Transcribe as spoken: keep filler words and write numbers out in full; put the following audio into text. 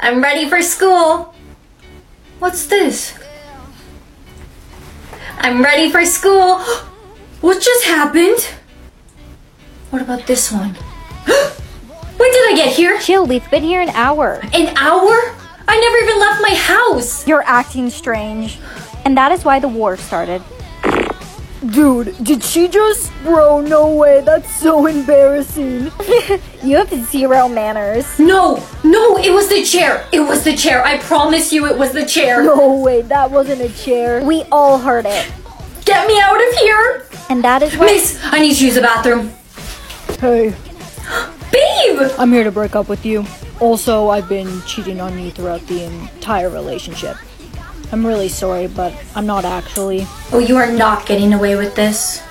I'm ready for school. What's this? I'm ready for school. What just happened? What about this one? When did I get here? Chill, we've been here an hour. An hour? I never even left my house. You're acting strange. And that is why the war started. Dude, did she just? Bro, no way. That's so embarrassing. You have zero manners. No, no, it was the chair. It was the chair. I promise you it was the chair. No way, that wasn't a chair. We all heard it. Get me out of here. And that is why- Miss, I need to use the bathroom. Hey, Babe! I'm here to break up with you. Also, I've been cheating on you throughout the entire relationship. I'm really sorry, but I'm not actually. Oh, you are not getting away with this.